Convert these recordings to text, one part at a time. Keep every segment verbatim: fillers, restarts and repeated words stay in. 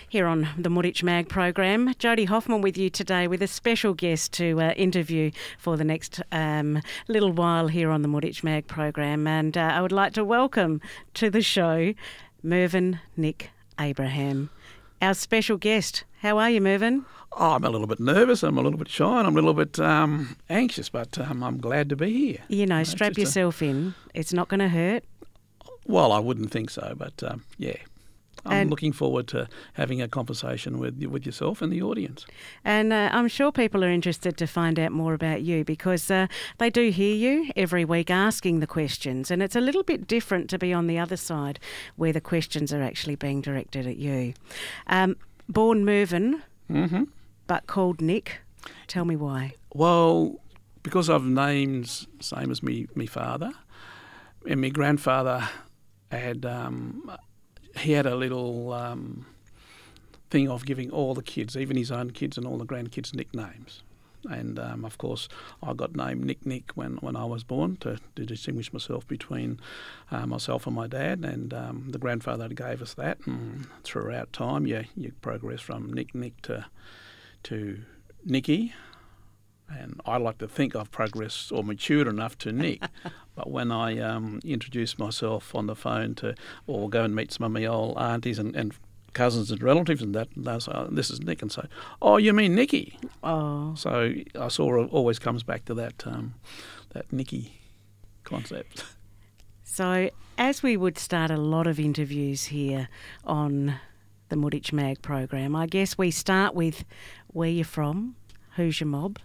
Here on the Moorditch Mag program, Jodie Hoffman with you today with a special guest to uh, interview for the next um, little while here on the Moorditch Mag program. And uh, I would like to welcome to the show Mervyn Nick Abraham, our special guest. How are you, Mervyn? Oh, I'm a little bit nervous, I'm a little bit shy, and I'm a little bit um, anxious, but um, I'm glad to be here. You know, You know, strap it's a- yourself in. It's not going to hurt. Well, I wouldn't think so, but um, yeah. I'm And- looking forward to having a conversation with with yourself and the audience. And uh, I'm sure people are interested to find out more about you because uh, they do hear you every week asking the questions, and it's a little bit different to be on the other side where the questions are actually being directed at you. Um, born Mervyn, hmm but called Nick. Tell me why. Well, because I've names same as me me father, and my grandfather had um, he had a little um, thing of giving all the kids, even his own kids and all the grandkids, nicknames. And um, of course, I got named Nick Nick when, when I was born to, to distinguish myself between uh, myself and my dad. And um, the grandfather gave us that. And throughout time, you you progress from Nick Nick to to Nicky. And I like to think I've progressed or matured enough to Nick. But when I um, introduce myself on the phone to, or go and meet some of my old aunties and, and cousins and relatives and that, and they'll say, oh, this is Nick, and say, oh, you mean Nicky? Oh, So I saw it always comes back to that um, that Nicky concept. so as we would start a lot of interviews here on the Moorditch Mag program, I guess we start with where you're from, who's your mob?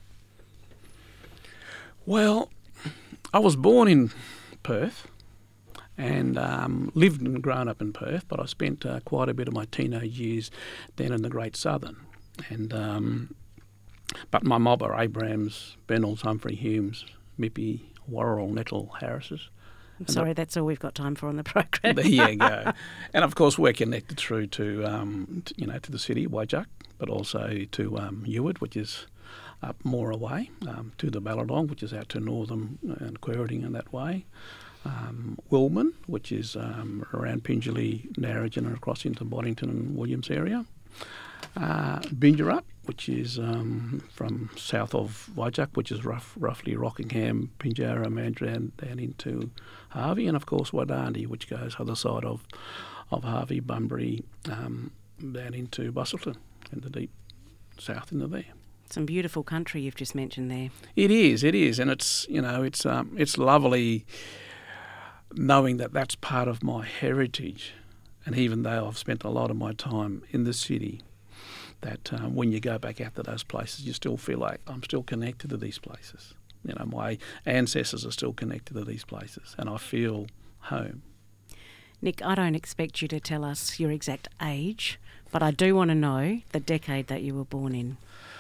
Well, I was born in Perth and um, lived and grown up in Perth, but I spent uh, quite a bit of my teenage years down in the Great Southern. And um, but my mob are Abrahams, Bennells, Humphrey, Humes, Mippy, Worrell, Nettle, Harrises. I'm sorry, that's all we've got time for on the program. There you go. And of course, we're connected through to um, t- you know to the city, Wajak, but also to um, Ewart, which is up more away, um, to the Balladong, which is out to Northern and Quairading and that way. Um, Wilman, which is um, around Pingelly, Narrogin and across into Boddington and Williams area. Uh, Bingerup, which is um, from south of Wajak, which is rough, roughly Rockingham, Pinjarra, Mandurah, down into Harvey, and of course Wadandi, which goes other side of of Harvey, Bunbury, um, down into Busselton, and the deep south into there. Some beautiful country you've just mentioned there. It is, it is, and it's you know it's um, it's lovely knowing that that's part of my heritage, and even though I've spent a lot of my time in the city, that um, when you go back out to those places, you still feel like I'm still connected to these places. You know, my ancestors are still connected to these places, and I feel home. Nick, I don't expect you to tell us your exact age, but I do want to know the decade that you were born in.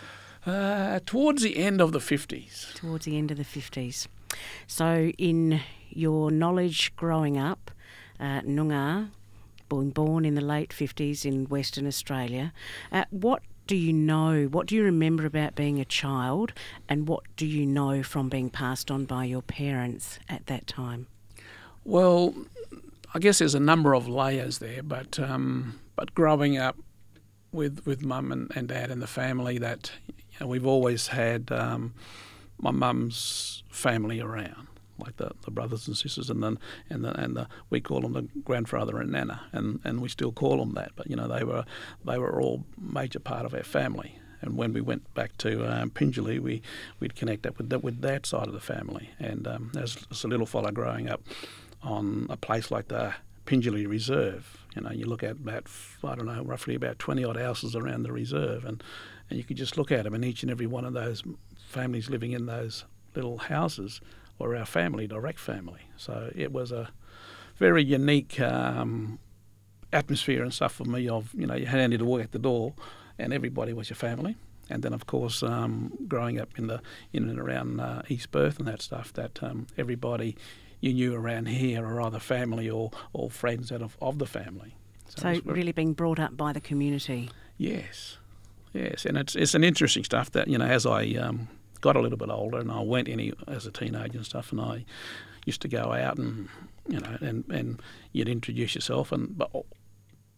Uh, towards the end of the fifties. Towards the end of the fifties. So in your knowledge growing up, uh, Noongar, born, born in the late fifties in Western Australia, uh, what do you know, what do you remember about being a child, and what do you know from being passed on by your parents at that time? Well, I guess there's a number of layers there, but um, but growing up with with mum and, and dad and the family, that you know, we've always had um, my mum's family around, like the, the brothers and sisters, and then and the, and the, we call them the grandfather and nana, and, and we still call them that. But you know they were they were all major part of our family. And when we went back to um, Pingelly, we we'd connect up with that with that side of the family. And um, as, as a little fella growing up on a place like the Pingelly Reserve, you know, you look at about, I don't know, roughly about twenty odd houses around the reserve, and, and you could just look at them, and each and every one of those families living in those little houses were our family, direct family. So it was a very unique um, atmosphere and stuff for me of, you know, you had to walk out the door and everybody was your family. And then, of course, um, growing up in the in and around uh, East Perth and that stuff, that um, everybody you knew around here are either family or, or friends out of, of the family. So, it's very- really being brought up by the community. Yes, yes, and it's it's an interesting stuff that, you know, as I um, got a little bit older and I went any as a teenager and stuff, and I used to go out and, you know, and, and you'd introduce yourself, and but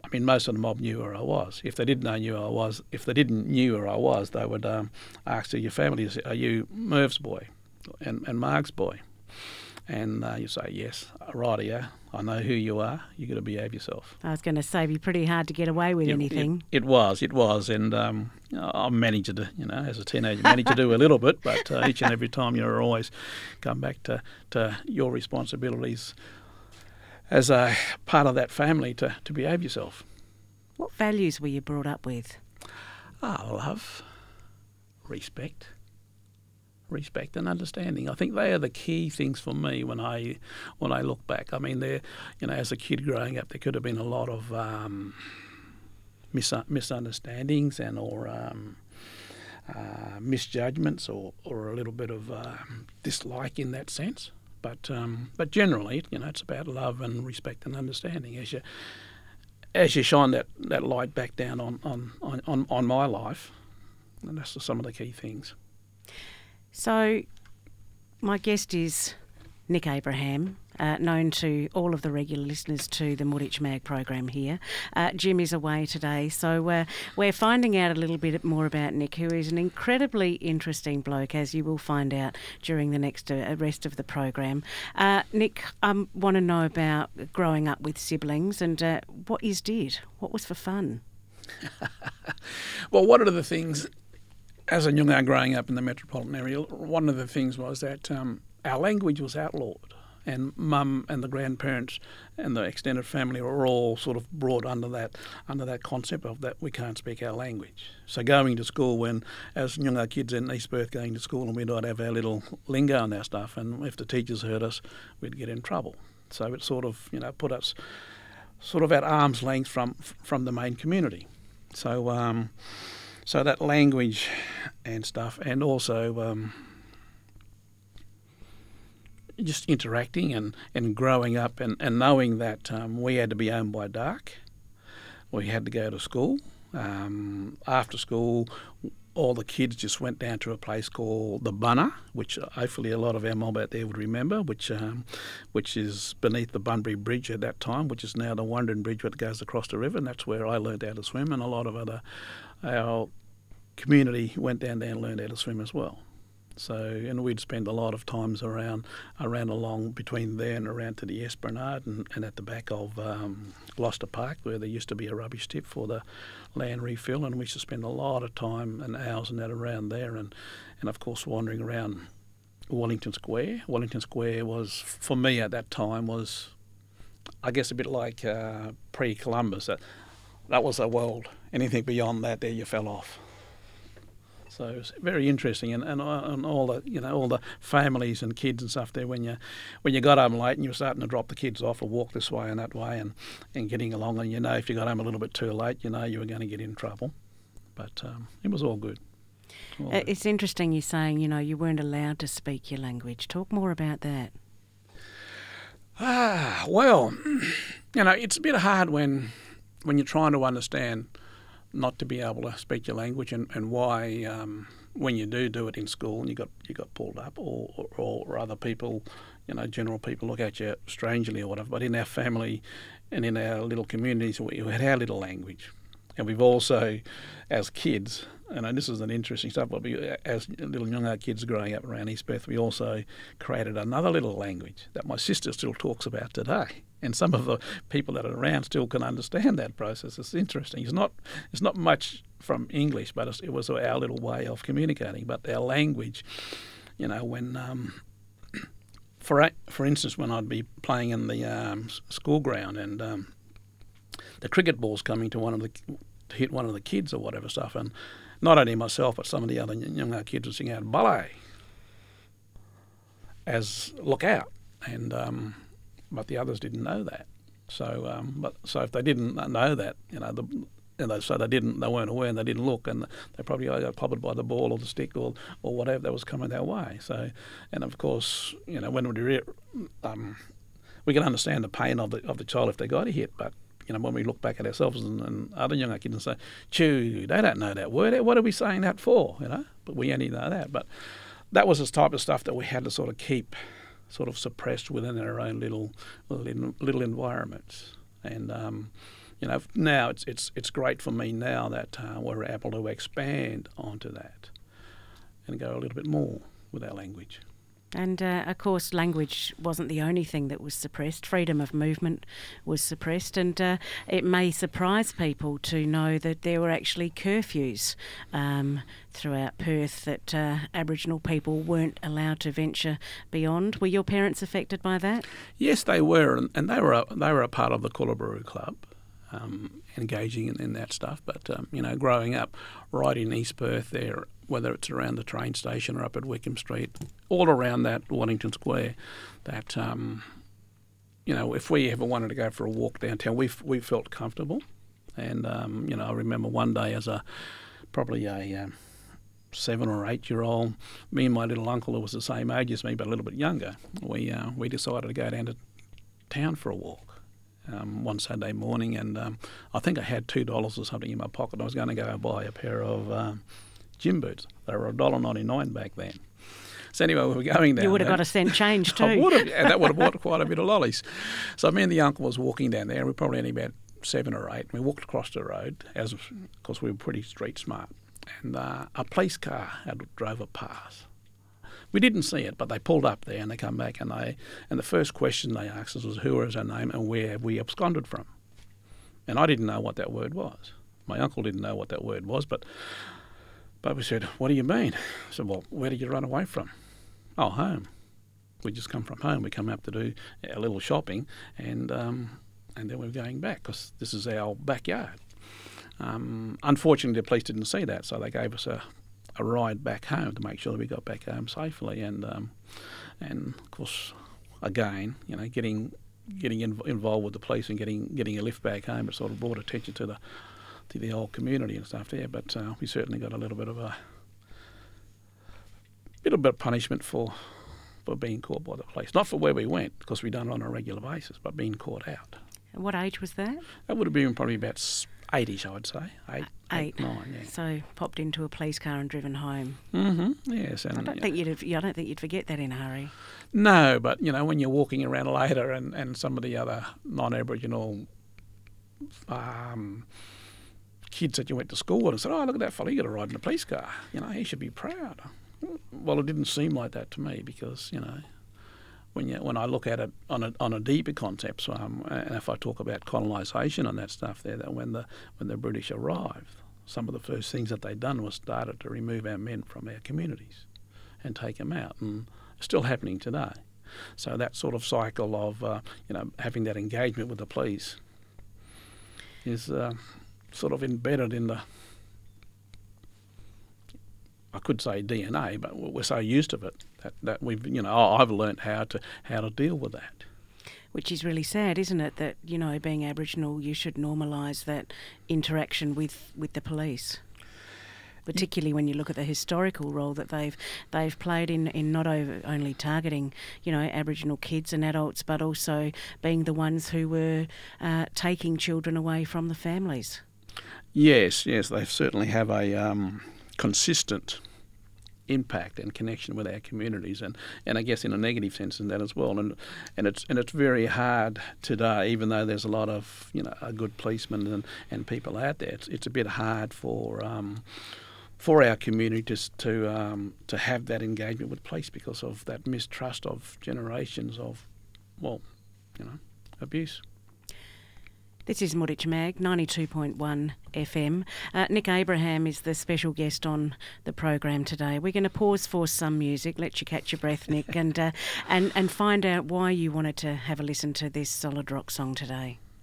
I mean, most of the mob knew where I was. If they didn't know knew where I was, if they didn't knew where I was, they would um, ask, "Are your family? Are you Merv's boy and, and Mark's boy?" And uh, you say, "Yes, rightio, I know who you are. You got to behave yourself." I was going to say, it'd be pretty hard to get away with it, anything. It, it was, it was, and um, I managed to, you know, as a teenager, managed to do a little bit, but uh, each and every time you're always come back to, to your responsibilities as a part of that family to, to behave yourself. What values were you brought up with? Ah, love, respect. Respect and understanding. I think they are the key things for me when I when I look back. I mean, there, you know, as a kid growing up, there could have been a lot of um, mis- misunderstandings and or um, uh, misjudgments or, or a little bit of uh, dislike in that sense. But um, but generally, you know, it's about love and respect and understanding. As you as you shine that, that light back down on on, on, on my life, and that's some of the key things. So, my guest is Nick Abraham, uh, known to all of the regular listeners to the Muditch Mag program here. Uh, Jim is away today, so uh, we're finding out a little bit more about Nick, who is an incredibly interesting bloke, as you will find out during the next uh, rest of the program. Uh, Nick, I um, want to know about growing up with siblings and uh, what you did. What was for fun? Well, one of the things, as a Noongar growing up in the metropolitan area, one of the things was that um, our language was outlawed, and Mum and the grandparents and the extended family were all sort of brought under that under that concept of that we can't speak our language. So going to school, when as Noongar kids in East Perth going to school, and we'd have our little lingo and our stuff, and if the teachers heard us, we'd get in trouble. So it sort of, you know, put us sort of at arm's length from from the main community. So. Um, So that language and stuff, and also um, just interacting and, and growing up and, and knowing that um, we had to be home by dark. We had to go to school. Um, after school, all the kids just went down to a place called the Bunna, which hopefully a lot of our mob out there would remember, which um, which is beneath the Bunbury Bridge at that time, which is now the Wandering Bridge that goes across the river, and that's where I learned how to swim, and a lot of other our community went down there and learned how to swim as well. So, and we'd spend a lot of times around around along between there and around to the Esplanade and, and at the back of um, Gloucester Park, where there used to be a rubbish tip for the land refill, and we used to spend a lot of time and hours and that around there, and, and of course wandering around Wellington Square. Wellington Square was, for me at that time, was I guess a bit like uh, pre-Columbus. That, that was a world. Anything beyond that, there you fell off. So it was very interesting, and, and and all the you know all the families and kids and stuff there. When you when you got home late and you were starting to drop the kids off or walk this way and that way, and, and getting along, and you know if you got home a little bit too late, you know you were going to get in trouble. But um, it was all good. All uh, good. It's interesting you're saying you know you weren't allowed to speak your language. Talk more about that. Ah, well, you know it's a bit hard when when you're trying to understand not to be able to speak your language, and, and why um, when you do do it in school and you got you got pulled up, or, or, or other people, you know, general people look at you strangely or whatever. But in our family and in our little communities, we had our little language. And we've also, as kids, and this is an interesting stuff, but we, as little Noongar kids growing up around East Perth, we also created another little language that my sister still talks about today. And some of the people that are around still can understand that process. It's interesting. It's not it's not much from English, but it's, it was our little way of communicating. But our language, you know, when, um, for for instance, when I'd be playing in the um, school ground and um, the cricket ball's coming to one of the to hit one of the kids or whatever stuff, and not only myself but some of the other young kids would sing out "Ballet" as "look out," and um, but the others didn't know that. So, um, but so if they didn't know that, you know, the, and they, so they didn't, they weren't aware and they didn't look, and they probably got clobbered by the ball or the stick or or whatever that was coming their way. So, and of course, you know, when we re- um, we can understand the pain of the of the child if they got a hit, but you know, when we look back at ourselves and, and other young kids and say, "Chew, they don't know that word. What are we saying that for?" You know, but we only know that. But that was the type of stuff that we had to sort of keep, sort of suppressed within our own little little, little environments. And um, you know, now it's it's it's great for me now that uh, we're able to expand onto that and go a little bit more with our language. And, uh, of course, language wasn't the only thing that was suppressed. Freedom of movement was suppressed, and uh, it may surprise people to know that there were actually curfews um, throughout Perth that uh, Aboriginal people weren't allowed to venture beyond. Were your parents affected by that? Yes, they were, and, and they were a, they were a part of the Coolaburu Club, um, engaging in, in that stuff. But, um, you know, growing up right in East Perth there, whether it's around the train station or up at Wickham Street, all around that Waddington Square, that, um, you know, if we ever wanted to go for a walk downtown, we we felt comfortable. And, um, you know, I remember one day as a probably a um, seven or eight-year-old, me and my little uncle, who was the same age as me but a little bit younger, we uh, we decided to go down to town for a walk um, one Saturday morning. And um, I think I had two dollars or something in my pocket. I was going to go buy a pair of Um, gym boots. They were one dollar ninety-nine back then. So anyway, we were going down You would have there. got a cent change too. I would have, yeah, that would have bought quite a bit of lollies. So me and the uncle was walking down there. We were probably only about seven or eight. We walked across the road, as because we were pretty street smart. And uh, a police car had drove it past. We didn't see it, but they pulled up there and they come back and they and the first question they asked us was, who is our name and where have we absconded from? And I didn't know what that word was. My uncle didn't know what that word was, but But we said, what do you mean? I said, well, where did you run away from? Oh, home. We just come from home. We come up to do a little shopping, and um, and then we're going back because this is our backyard. Um, unfortunately, the police didn't see that, so they gave us a, a ride back home to make sure that we got back home safely. And um, and of course, again, you know, getting getting in, involved with the police and getting getting a lift back home, it sort of brought attention to the to the whole community and stuff there, but uh, we certainly got a little bit of a little bit of punishment for for being caught by the police. Not for where we went, because we done it on a regular basis, but being caught out. And what age was that? That would have been probably about eightish, I would say. Eight, eight. eight nine, yeah. So popped into a police car and driven home. Mm-hmm. Yes, and I don't think you'd. Have, I don't think you'd forget that in a hurry. No, but you know, when you're walking around later, and, and some of the other non-Aboriginal um, kids that you went to school with and said, oh, look at that fella, he got a ride in a police car. You know, he should be proud. Well, it didn't seem like that to me because, you know, when you, when I look at it on a on a deeper concept, um, and if I talk about colonisation and that stuff there, that when the when the British arrived, some of the first things that they'd done was started to remove our men from our communities and take them out, and it's still happening today. So that sort of cycle of, uh, you know, having that engagement with the police is uh, sort of embedded in the, I could say D N A, but we're so used to it that, that we've, you know, I've learnt how to how to deal with that. Which is really sad, isn't it? That, you know, being Aboriginal, you should normalise that interaction with, with the police, particularly when you look at the historical role that they've they've played in, in not over, only targeting, you know, Aboriginal kids and adults, but also being the ones who were uh, taking children away from the families. Yes, yes, they certainly have a um, consistent impact and connection with our communities, and, and I guess in a negative sense in that as well. And and it's and it's very hard today, even though there's a lot of, you know, a good policemen and, and people out there. It's it's a bit hard for um, for our community to to um, to have that engagement with police because of that mistrust of generations of, well, you know, abuse. This is Muditch Mag, ninety-two point one F M. Uh, Nick Abraham is the special guest on the program today. We're going to pause for some music, let you catch your breath, Nick, and, uh, and, and find out why you wanted to have a listen to this solid rock song today.